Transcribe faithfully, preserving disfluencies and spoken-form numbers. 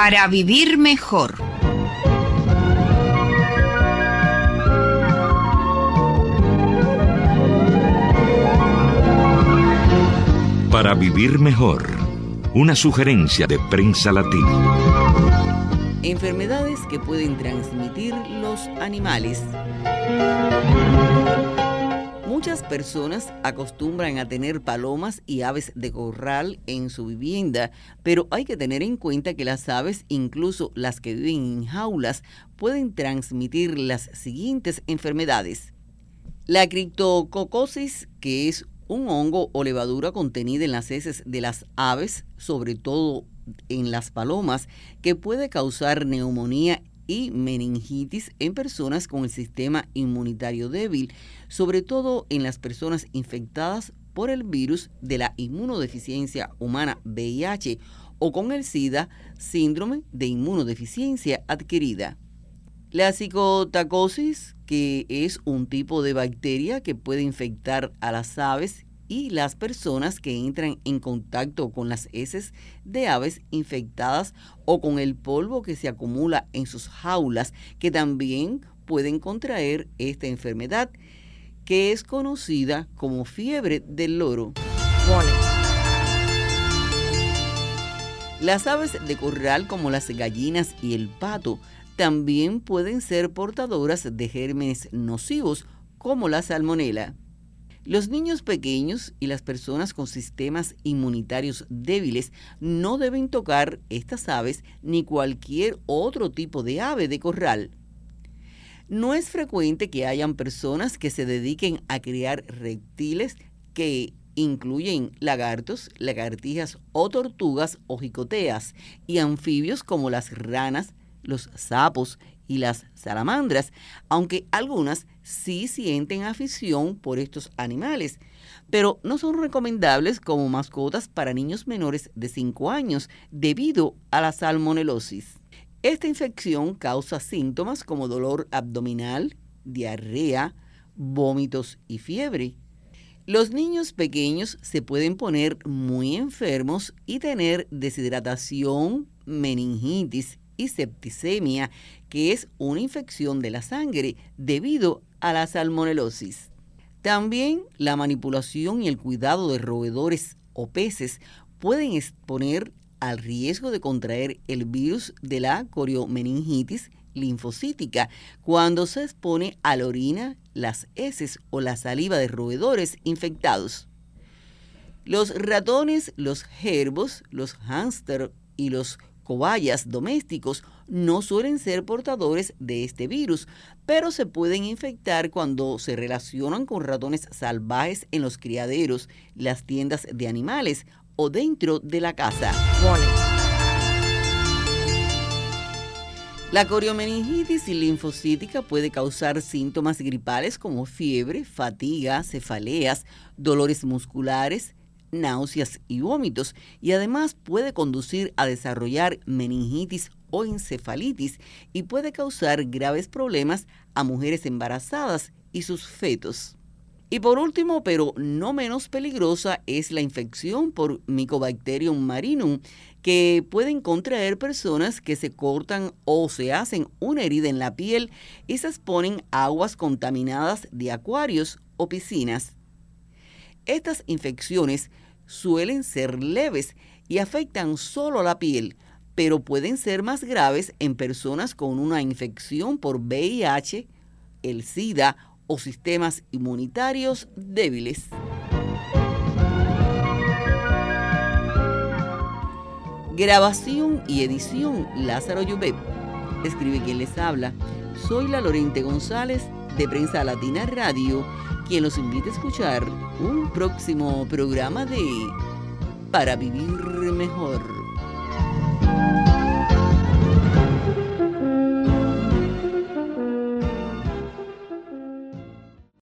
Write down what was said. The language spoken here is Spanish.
Para vivir mejor. Para vivir mejor. Una sugerencia de Prensa Latina. Enfermedades que pueden transmitir los animales. Muchas personas acostumbran a tener palomas y aves de corral en su vivienda, pero hay que tener en cuenta que las aves, incluso las que viven en jaulas, pueden transmitir las siguientes enfermedades. La criptococosis, que es un hongo o levadura contenida en las heces de las aves, sobre todo en las palomas, que puede causar neumonía y meningitis en personas con el sistema inmunitario débil, sobre todo en las personas infectadas por el virus de la inmunodeficiencia humana V I H o con el SIDA, síndrome de inmunodeficiencia adquirida. La psicotacosis, que es un tipo de bacteria que puede infectar a las aves y las personas que entran en contacto con las heces de aves infectadas o con el polvo que se acumula en sus jaulas, que también pueden contraer esta enfermedad, que es conocida como fiebre del loro. Bueno. Las aves de corral, como las gallinas y el pato, también pueden ser portadoras de gérmenes nocivos como la salmonela. Los niños pequeños y las personas con sistemas inmunitarios débiles no deben tocar estas aves ni cualquier otro tipo de ave de corral. No es frecuente que hayan personas que se dediquen a criar reptiles que incluyen lagartos, lagartijas o tortugas o jicoteas y anfibios como las ranas, los sapos y las salamandras, aunque algunas sí sienten afición por estos animales, pero no son recomendables como mascotas para niños menores de cinco años debido a la salmonelosis. Esta infección causa síntomas como dolor abdominal, diarrea, vómitos y fiebre. Los niños pequeños se pueden poner muy enfermos y tener deshidratación, meningitis y septicemia, que es una infección de la sangre debido a la salmonelosis. También la manipulación y el cuidado de roedores o peces pueden exponer al riesgo de contraer el virus de la coriomeningitis linfocítica cuando se expone a la orina, las heces o la saliva de roedores infectados. Los ratones, los jerbos, los hámster y los cobayas domésticos no suelen ser portadores de este virus, pero se pueden infectar cuando se relacionan con ratones salvajes en los criaderos, las tiendas de animales o dentro de la casa. Bueno. La coriomeningitis linfocítica puede causar síntomas gripales como fiebre, fatiga, cefaleas, dolores musculares, náuseas y vómitos, y además puede conducir a desarrollar meningitis o encefalitis y puede causar graves problemas a mujeres embarazadas y sus fetos. Y por último, pero no menos peligrosa, es la infección por Mycobacterium marinum, que pueden contraer personas que se cortan o se hacen una herida en la piel y se exponen a aguas contaminadas de acuarios o piscinas. Estas infecciones suelen ser leves y afectan solo la piel, pero pueden ser más graves en personas con una infección por V I H, el SIDA o sistemas inmunitarios débiles. Grabación y edición Lázaro Llobet. Escribe quien les habla. Soy la Lorente González de Prensa Latina Radio, quien los invita a escuchar un próximo programa de Para Vivir Mejor.